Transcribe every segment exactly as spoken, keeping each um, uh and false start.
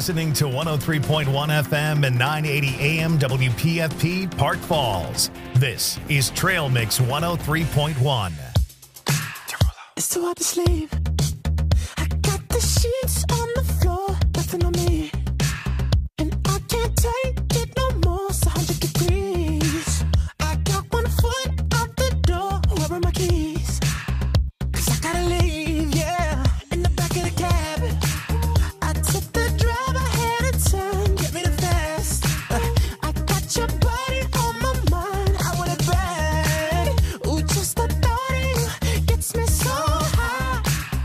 listening to one oh three point one F M and nine eighty A M W P F P Park Falls. This is Trail Mix one oh three point one. It's too hard to sleep. I got the sheets on the floor, nothing on me. And I can't take it no more, it's one hundred degrees. I got one foot out the door, where are my keys? Cause I gotta leave, yeah, in the back of the cab. I took the drive, I had a turn, get me the fast. Uh, I got your body on my mind, I want it bad. Ooh, just the thought of you gets me so high.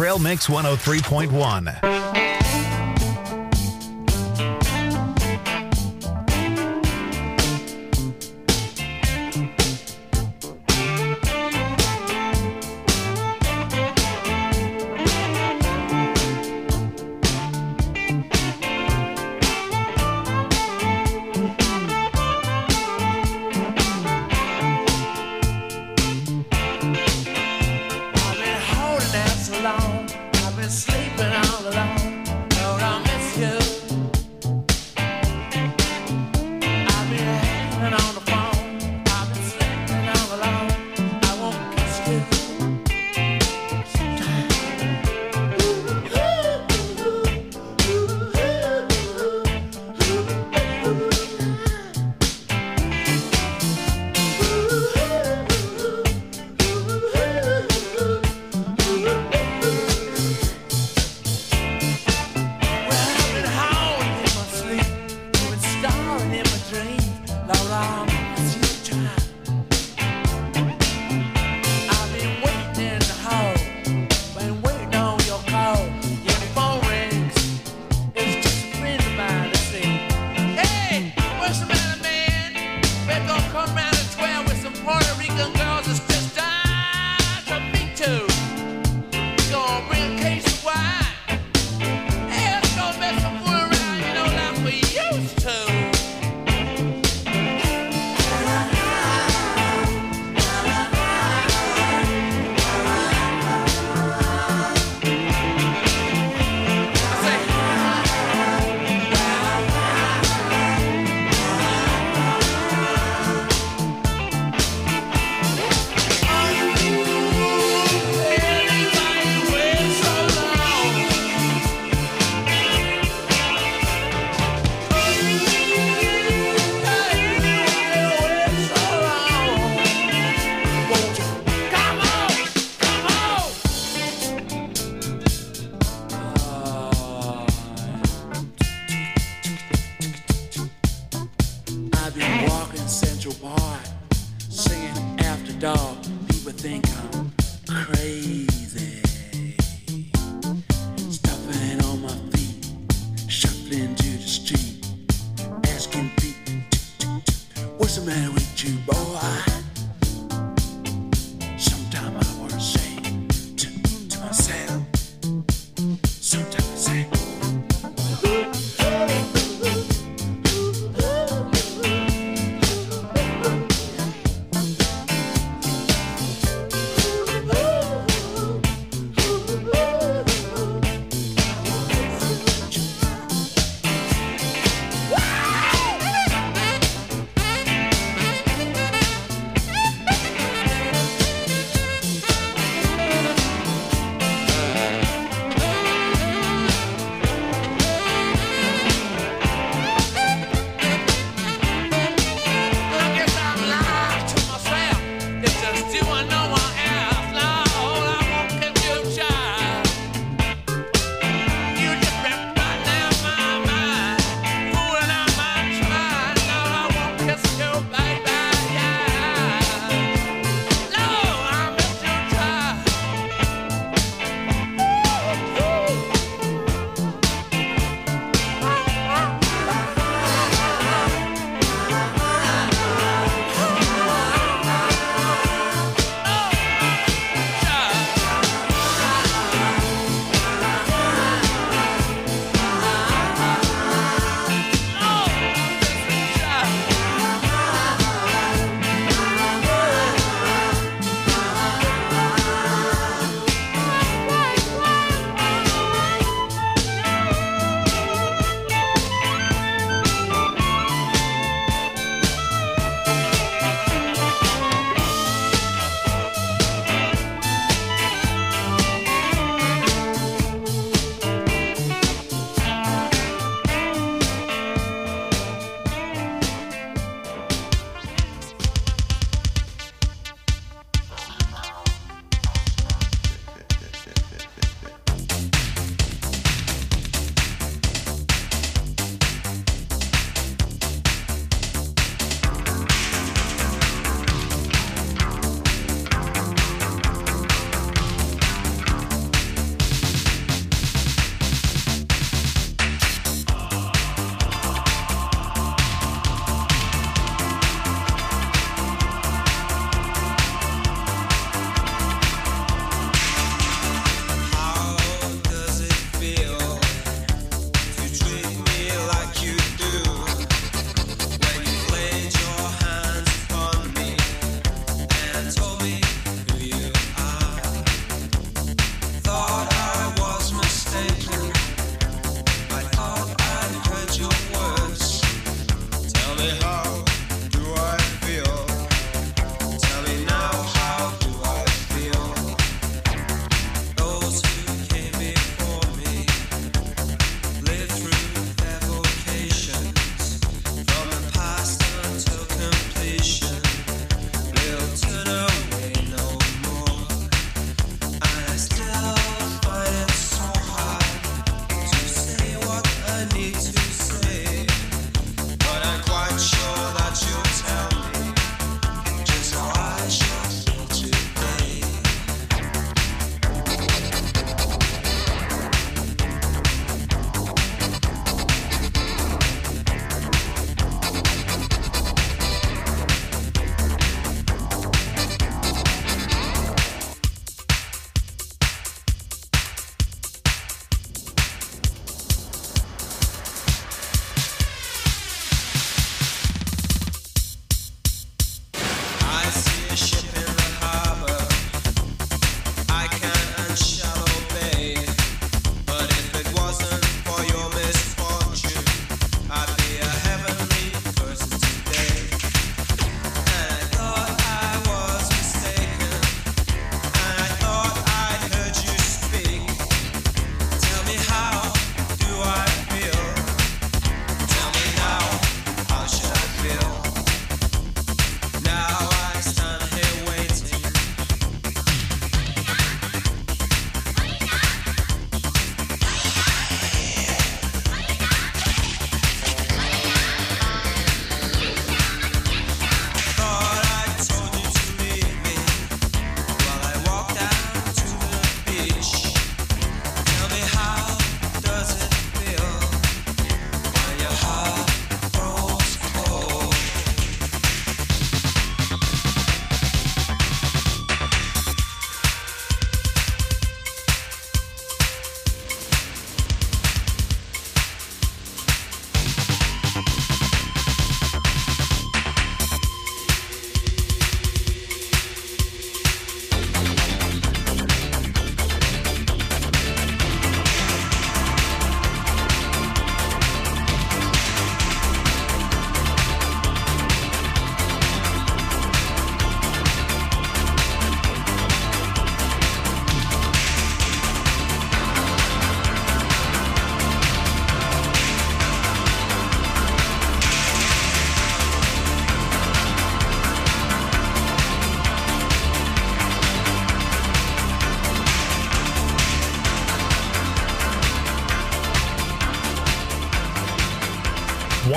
Trail Mix one oh three point one.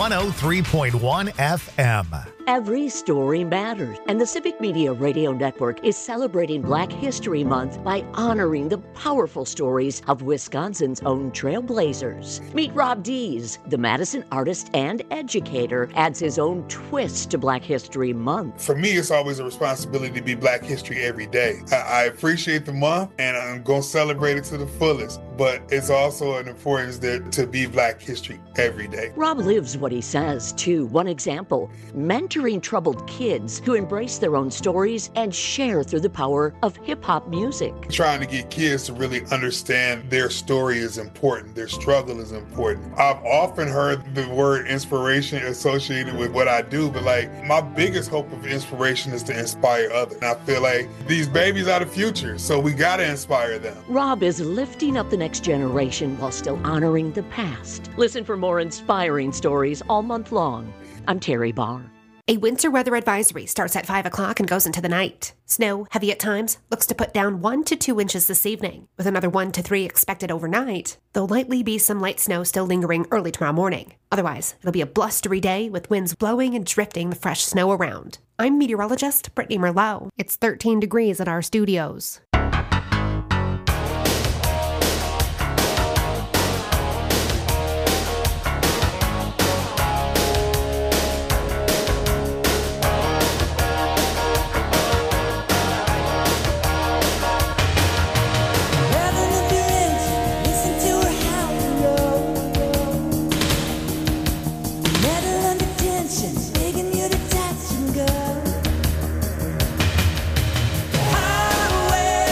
one oh three point one F M. Every story matters, and the Civic Media Radio Network is celebrating Black History Month by honoring the powerful stories of Wisconsin's own trailblazers. Meet Rob Dees, the Madison artist and educator, adds his own twist to Black History Month. For me, it's always a responsibility to be Black History every day. I, I appreciate the month, and I'm going to celebrate it to the fullest, but it's also an importance there to be Black History every day. Rob lives what he says, too. One example, mentoring troubled kids who embrace their own stories and share through the power of hip-hop music. Trying to get kids to really understand their story is important, their struggle is important. I've often heard the word inspiration associated with what I do, but like my biggest hope of inspiration is to inspire others. And I feel like these babies are the future, so we gotta inspire them. Rob is lifting up the next generation while still honoring the past. Listen for more inspiring stories all month long. I'm Terry Barr. A winter weather advisory starts at five o'clock and goes into the night. Snow, heavy at times, looks to put down one to two inches this evening, with another one to three expected overnight. There'll likely be some light snow still lingering early tomorrow morning. Otherwise, it'll be a blustery day with winds blowing and drifting the fresh snow around. I'm meteorologist Brittany Merlot. It's thirteen degrees at our studios. Highway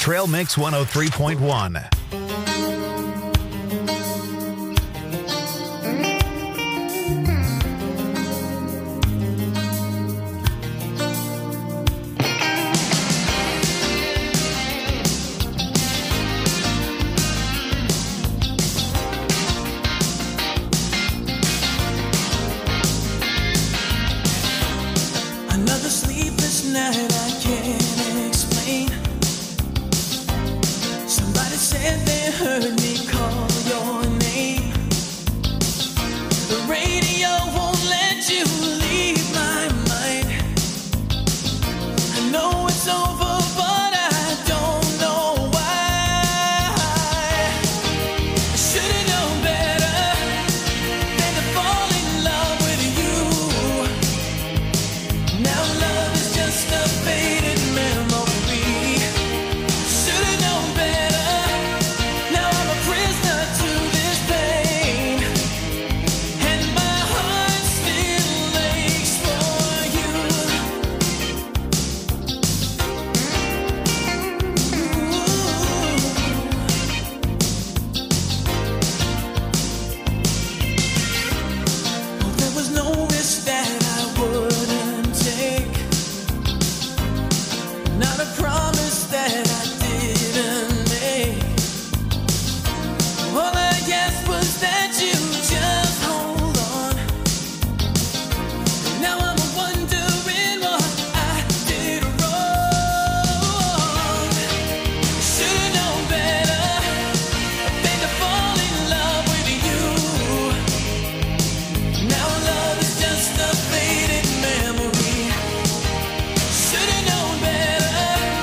Trail Mix one oh three point one. Another sleepless night I can't explain. Somebody said they heard me call your name. The radio won't let you leave my mind. I know it's over, but I don't know why. I should've known better than to fall in love with you. Now love is just a faded memory. Should've known better. Now I'm a prisoner to this pain, and my heart still aches for you. Ooh. There was no risk that I wouldn't take, not a promise that I didn't make. All I asked was that you just hold on. Now I'm wondering what I did wrong. Should've known better than to fall in love with you. Now love is just a faded memory. Should've known better.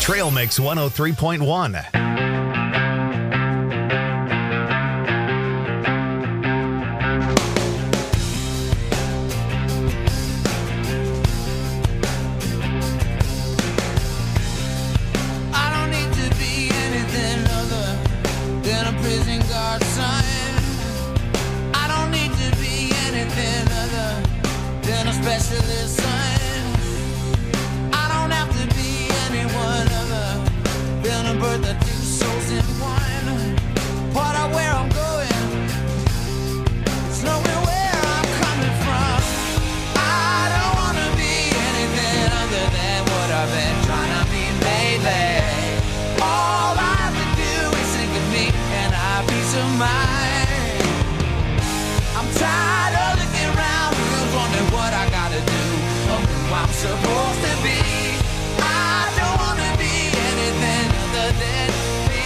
Trail Mix one oh three point one. Specialist son. I don't have to be anyone other than a bird that two souls in one. Part of where I'm going, it's knowing where I'm coming from. I don't want to be anything other than what I've been trying to be lately. All I have to do is think of me and I have peace of mind. I'm tired of looking around, wondering what I gotta do, or who I'm supposed to be. I don't wanna be anything other than me.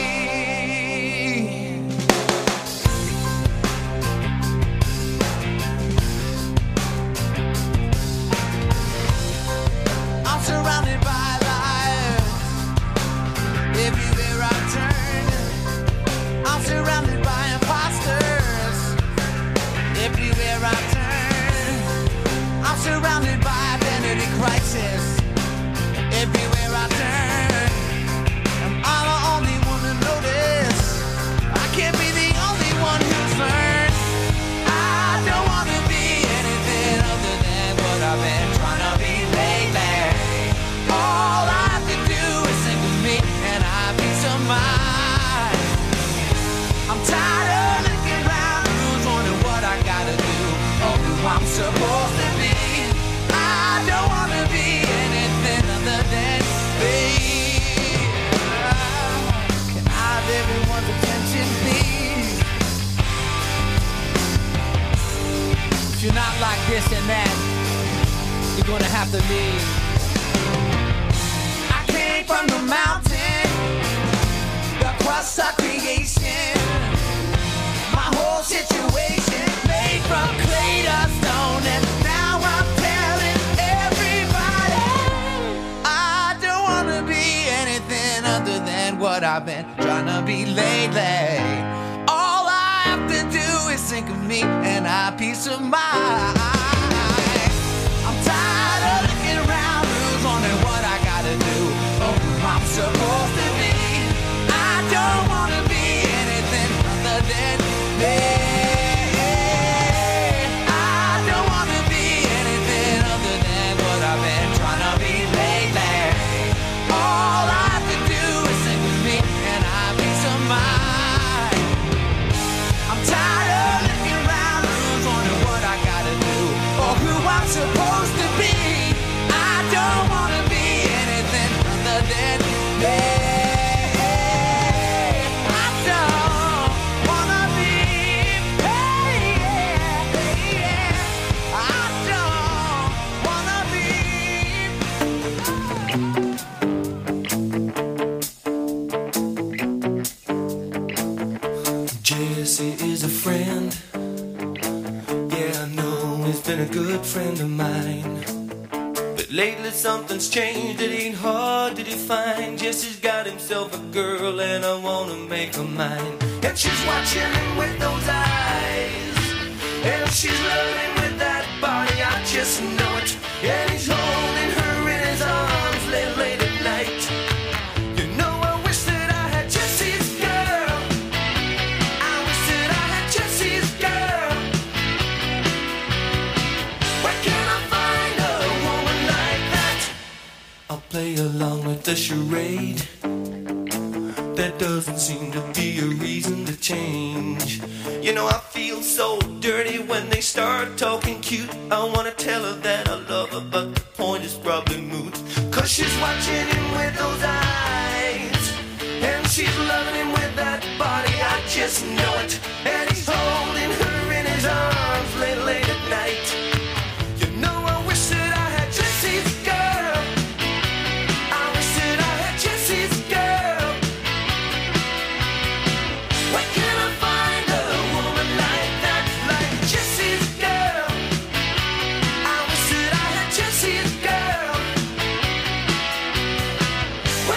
I'm surrounded by lies everywhere I turn. I'm surrounded by imposters everywhere I turn. I'm surrounded by identity crisis everywhere I turn. Am I the only one to notice? I can't be the only one who's learned. I don't want to be anything other than what I've been trying to be lately. All I have to do is think of me and I have peace of mind. I'm tired of looking around, who's wondering what I gotta do, or who I'm supposed to be. I don't wanna be anything other than me. Can I have everyone's attention, please? If you're not like this and that, you're gonna have to leave. I came from the mountain, the crust of creation. My whole situation made from clay to stone, and now I'm telling everybody I don't wanna be anything other than what I've been trying to be lately. All I have to do is think of me and I have peace of mind. I'm tired of looking around, who's wondering what I gotta do, or who I'm supposed to be. I don't wanna be anything other than me. Supposed to be. I don't wanna be anything other than me. I don't wanna be. Hey, yeah, yeah. I don't wanna be. Jesse is a friend. He's been a good friend of mine, but lately something's changed. It ain't hard to define. Jesse's got himself a girl and I wanna make her mine. And she's watching him with those eyes, and she's loving with that body, I just know it. And he's holding her in his arms late, late at night. You know I wish that I had Jesse's girl. I wish that I had Jesse's girl. I'll play along with the charade. There doesn't seem to be a reason to change. You know I feel so dirty when they start talking cute. I wanna tell her that I love her, but the point is probably moot. Cause she's watching him with those eyes, and she's loving him with that body, I just know it. And he's holding her in his arms late, late at night. You know I wish that I had Jesse's girl. I wish that I had Jesse's girl. Where can I find a woman like that, like Jesse's girl? I wish that I had Jesse's girl.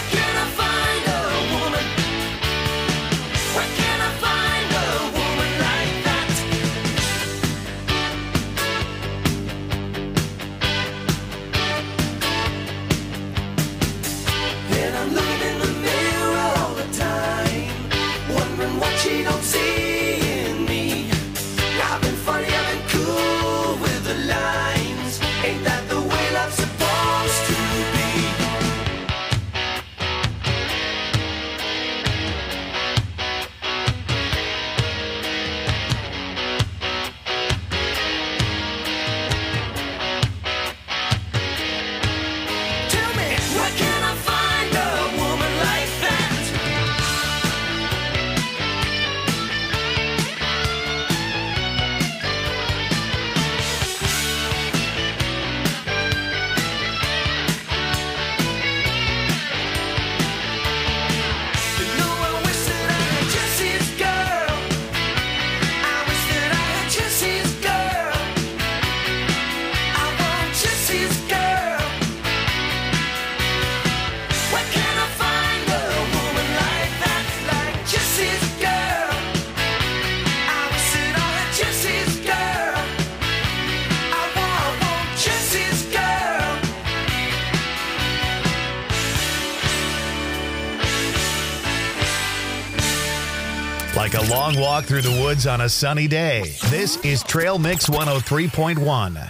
like a long walk through the woods on a sunny day. This is Trail Mix one oh three point one.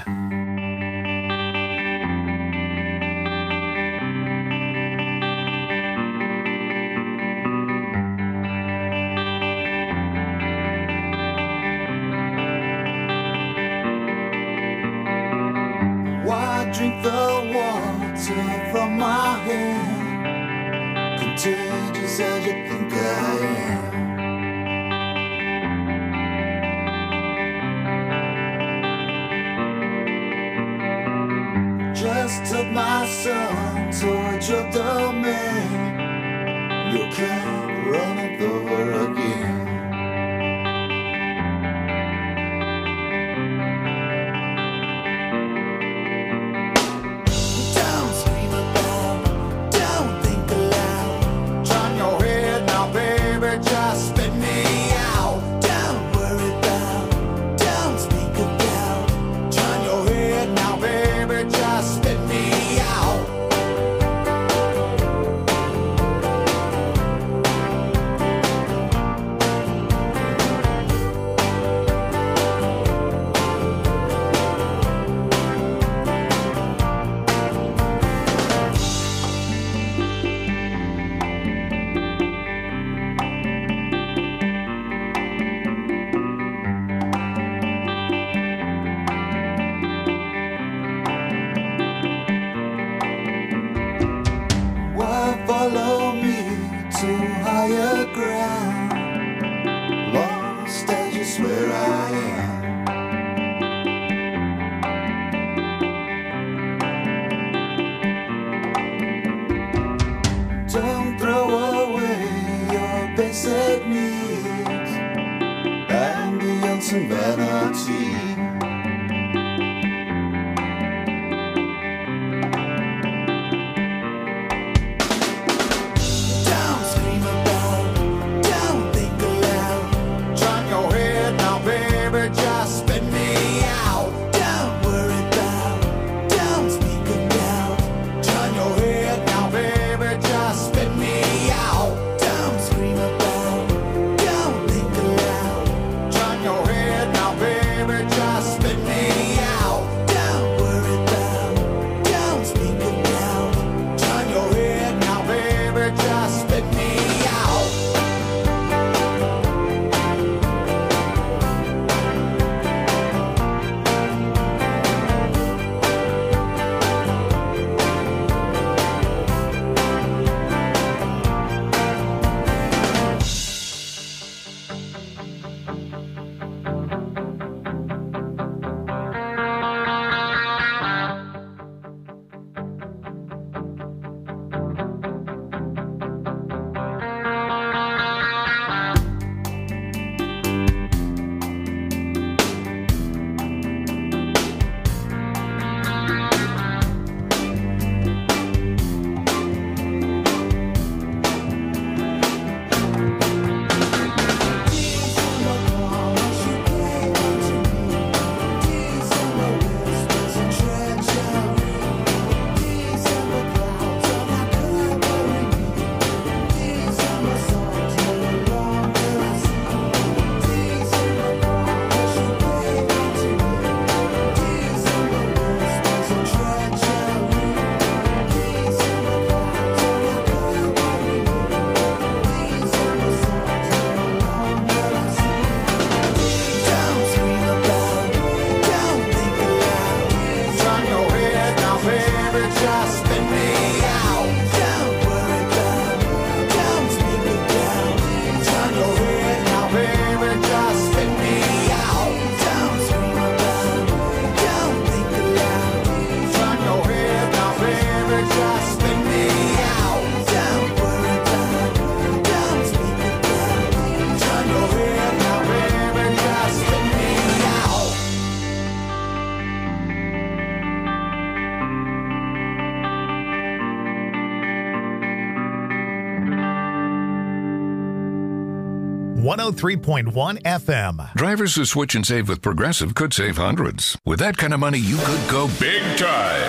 Why drink the water from my hand? Contagious as you think I am. Just took my son towards your domain. You can't run it over again. Follow me to higher ground, lost as you swear I am. Don't throw away your basic needs and beyond some vanity. one oh three point one F M. Drivers who switch and save with Progressive could save hundreds. With that kind of money, you could go big time.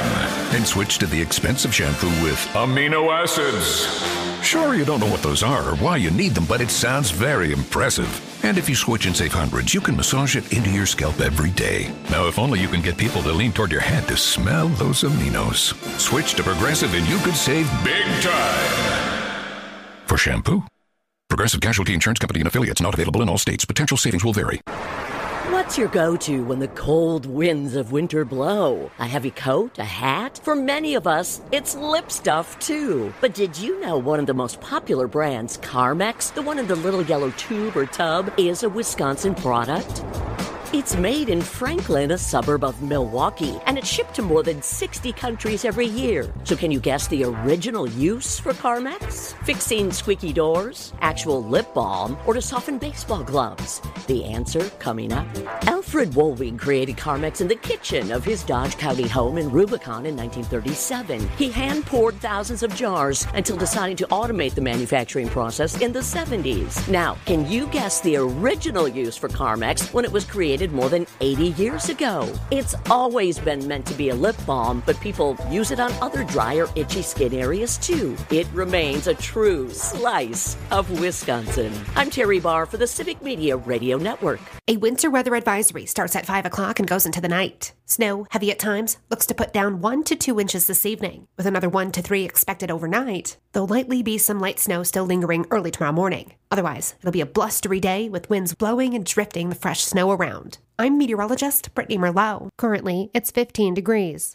and switch to the expensive shampoo with amino acids. Sure, you don't know what those are or why you need them, but it sounds very impressive. And if you switch and save hundreds, you can massage it into your scalp every day. Now, if only you can get people to lean toward your head to smell those aminos. Switch to Progressive and you could save big time. For shampoo, Progressive Casualty Insurance Company and affiliates, not available in all states. Potential savings will vary. What's your go-to when the cold winds of winter blow? A heavy coat? A hat? For many of us, it's lip stuff, too. But did you know one of the most popular brands, Carmex, the one in the little yellow tube or tub, is a Wisconsin product? It's made in Franklin, a suburb of Milwaukee, and it's shipped to more than sixty countries every year. So can you guess the original use for Carmex? Fixing squeaky doors, actual lip balm, or to soften baseball gloves? The answer coming up. Alfred Woolwing created Carmex in the kitchen of his Dodge County home in Rubicon in nineteen thirty-seven. He hand-poured thousands of jars until deciding to automate the manufacturing process in the seventies. Now, can you guess the original use for Carmex when it was created more than eighty years ago? It's always been meant to be a lip balm, but people use it on other dry or itchy skin areas too. It remains a true slice of Wisconsin. I'm Terry Barr for the Civic Media Radio Network. A winter weather advisory starts at five o'clock and goes into the night. Snow, heavy at times, looks to put down one to two inches this evening, with another one to three expected overnight. There'll likely be some light snow still lingering early tomorrow morning. Otherwise, it'll be a blustery day with winds blowing and drifting the fresh snow around. I'm meteorologist Brittany Merlot. Currently, it's fifteen degrees.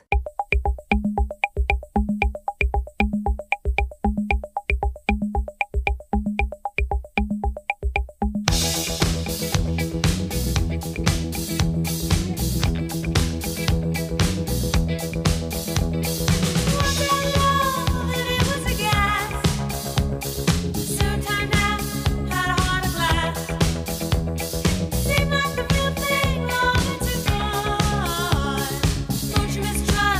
Seem like the real thing, long to gone. Don't you mistrust?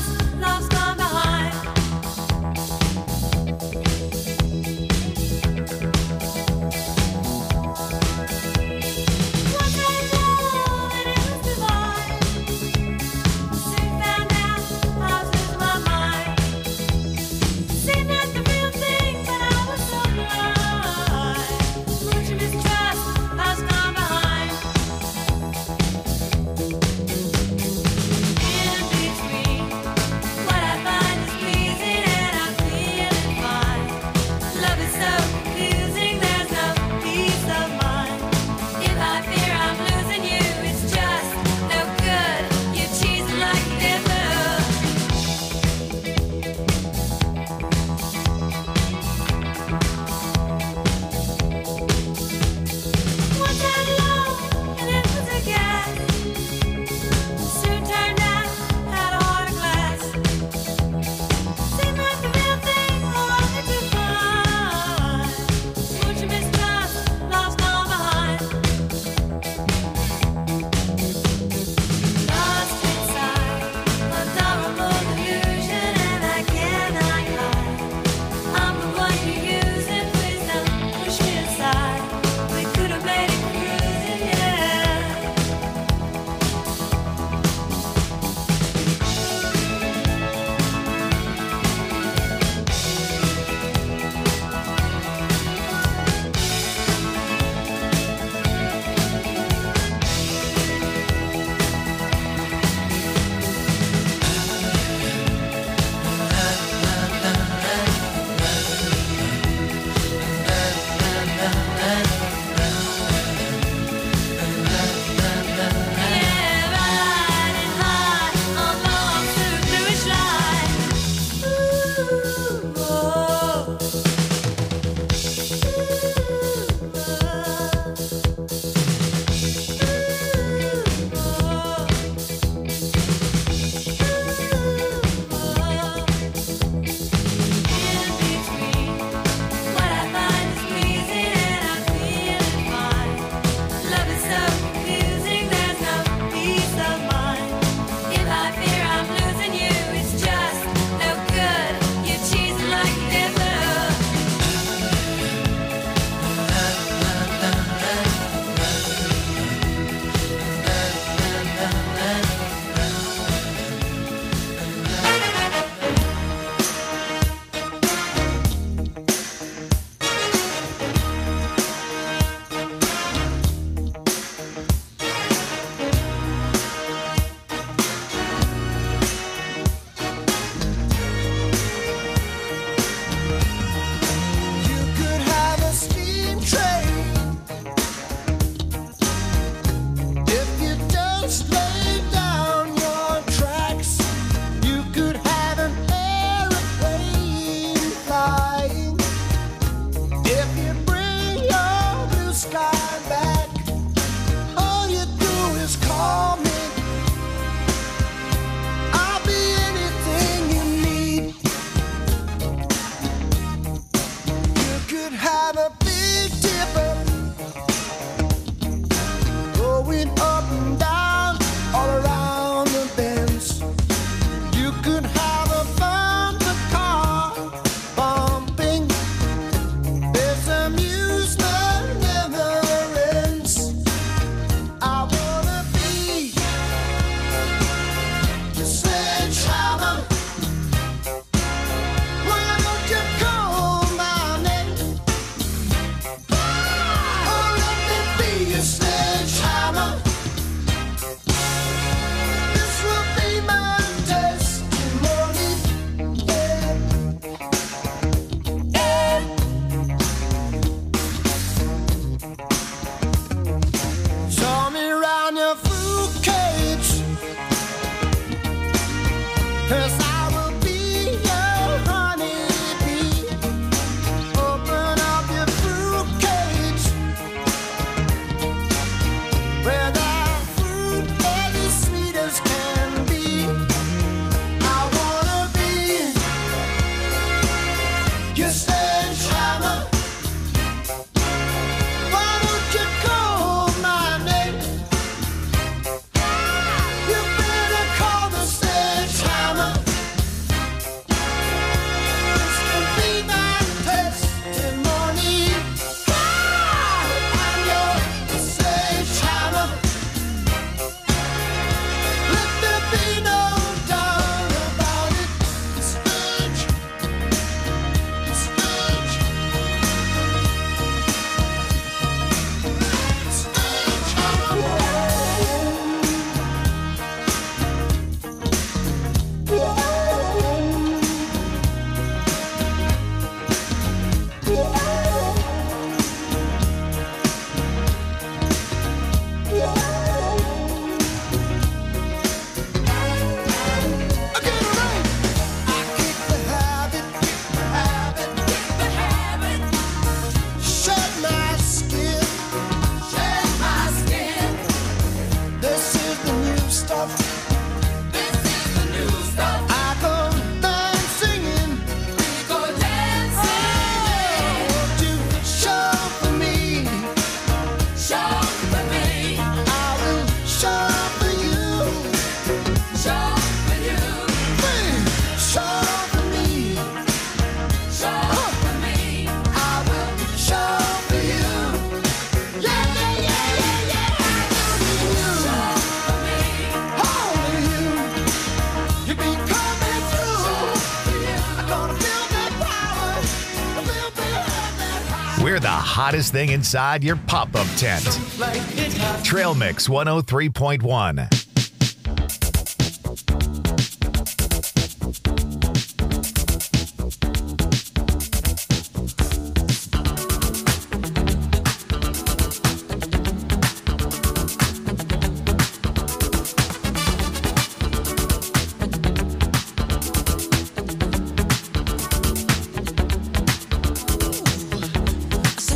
We're the hottest thing inside your pop-up tent. Trail Mix one oh three point one.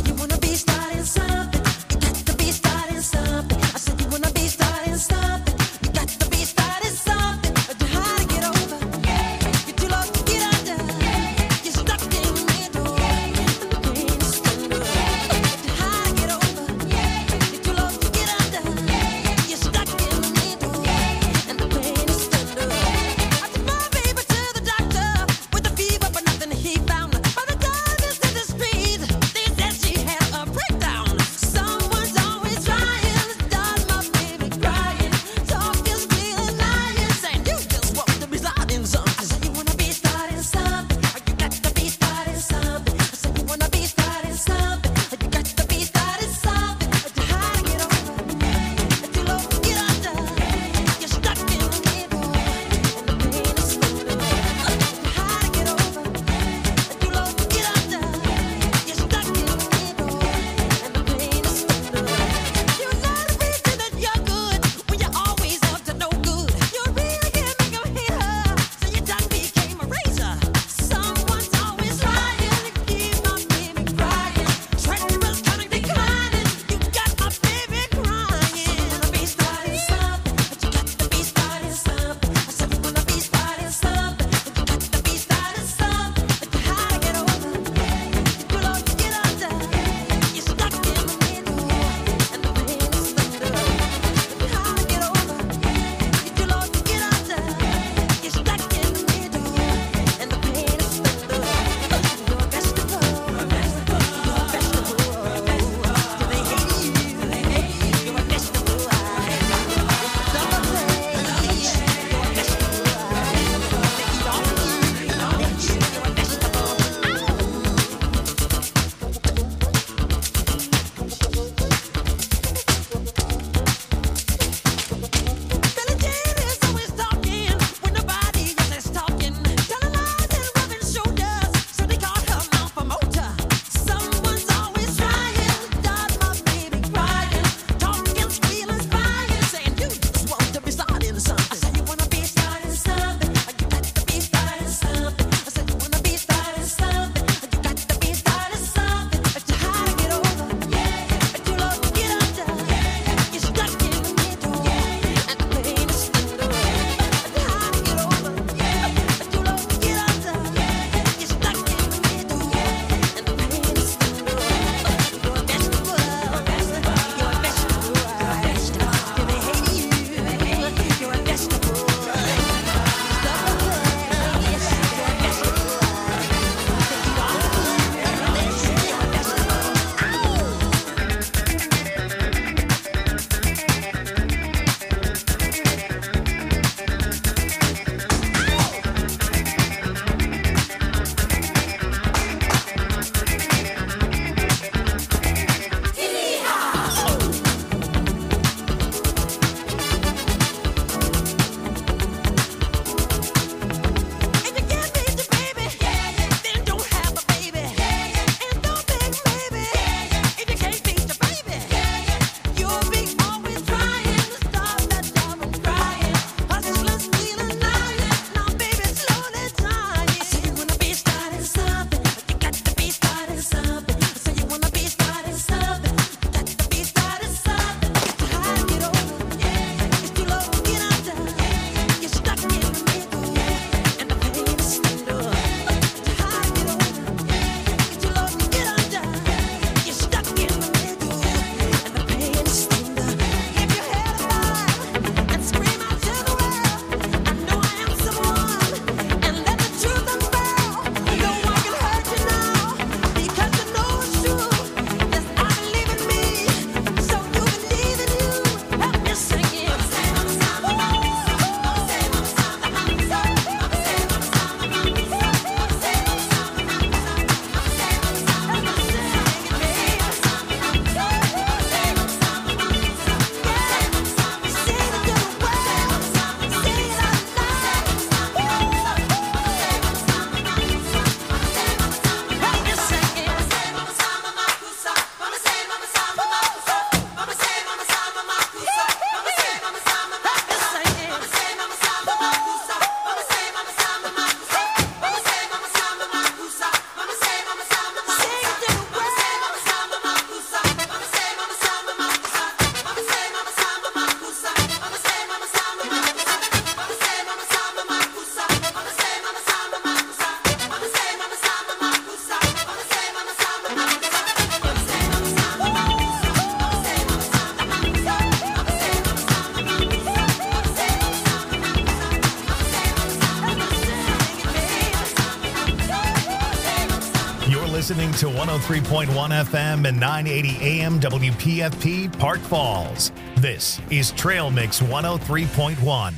Starting something. listening to one oh three point one F M and nine eighty A M W P F P Park Falls. This is Trail Mix one oh three point one.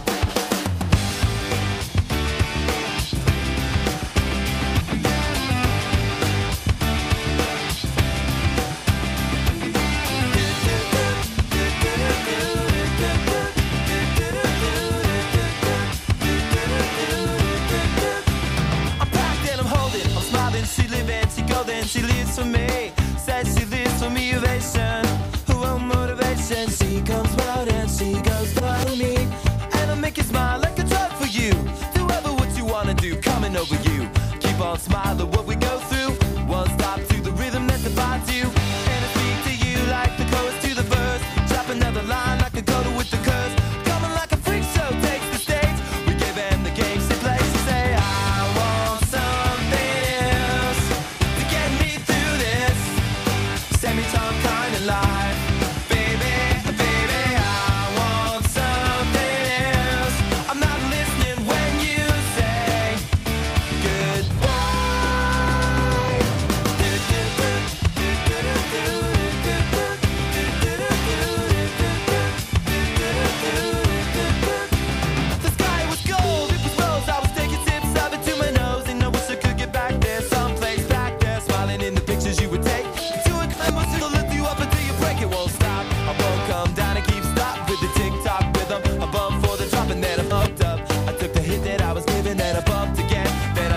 She lives for me, says she lives for me, ovation. Who won't motivation? She comes out and she goes for me. And I'll make you smile like a drug for you. Do ever what you wanna do, coming over you. Keep on smiling,